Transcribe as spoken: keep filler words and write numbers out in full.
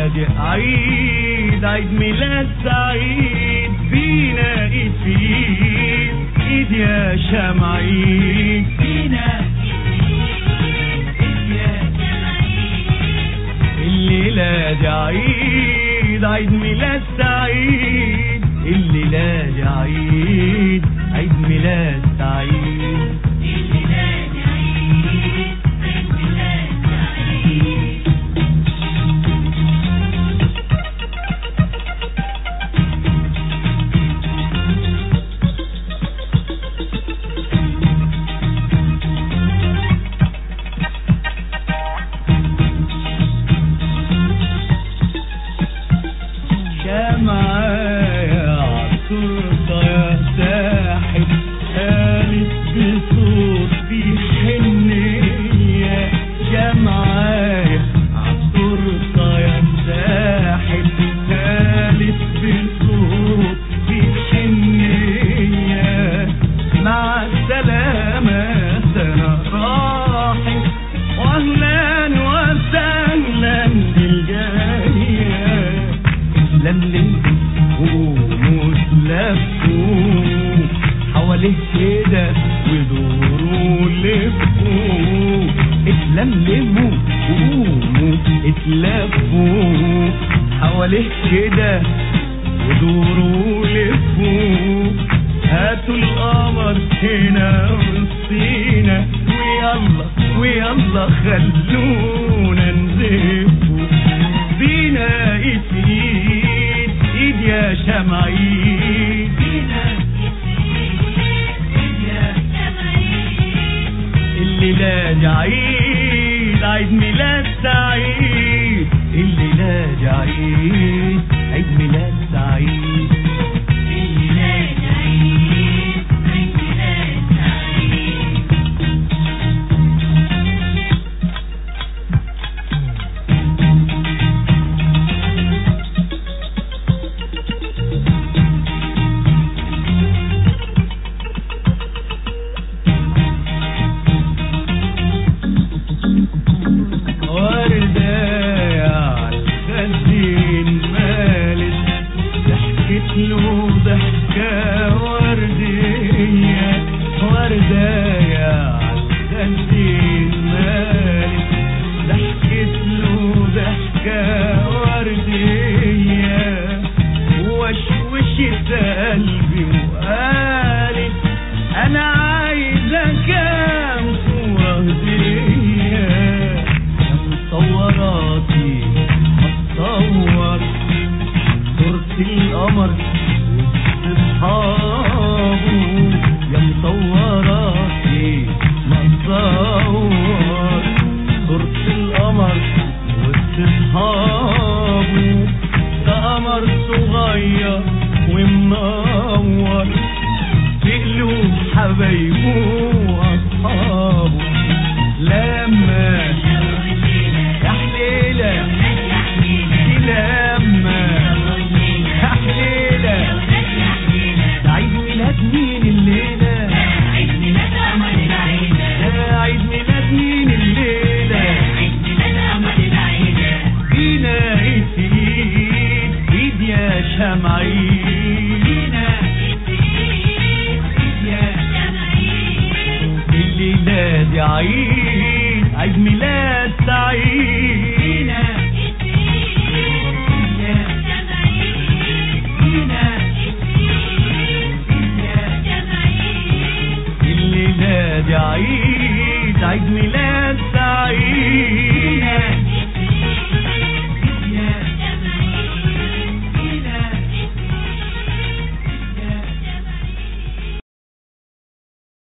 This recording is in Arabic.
ميلادي عيد، عيد ميلاد سعيد بينا ايد في ايد، ايد يا شمعين بينا ايد يا شمعين. الليلة دي عيد، عيد ميلاد سعيد، الليلة دي عيد، عيد ميلاد سعيد. معايا عالتورته يا ساحب، قالت بصوت في حنية. يا معايا عالتورته يا ساحب، قالت بصوت في حنية. مع السلامة سنة راحت، واهلا وسهلا بالجاية. لملموا ومتلفوا حواليه كده ودوروا لفوا، اتلملموا وقوموا اتلفوا حواليه كده ودوروا لفوا. هاتوا القمر هنا وسطينا، ويلا ويلا خلونا نزفوا بينا ايد في ايد، ايد يا شمعين بينا ايد يا شمعين. الليلة دي عيد، عيد ميلاد سعيد، الليلة دي عيد، عيد ميلاد سعيد. له ضحكة وردية، ورداية عالخدين مالك، ضحكت له ضحكة وردية، وشوشت قلبي وقالت أنا عايزة كام صورة هدية. يا مصوراتي هتصور صورة القمر وسط اصحابه، يا مصوراتي ما تصور صورة القمر وسط اصحابه. ده قمر صغير ومنور في قلوب حبايبه واصحابه. لما يا حليلة دي لما يا حليلة ده عيد ميلاد مين الليلة؟ عيد ميلاد قمر العيلة. ده عيد ميلاد مين الليلة؟ عيد ميلاد قمر العيلة. فينا ايد في ايد، ايد يا شمعين. فينا ايد في ايد، ايد يا شمعين. الليلة دي عيد، عيد ميلاد سعيد. فينا ايد في ايد، ايد يا شمعين. فينا ايد في ايد، ايد يا شمعين. الليلة دي عيد، عيد ميلاد سعيد.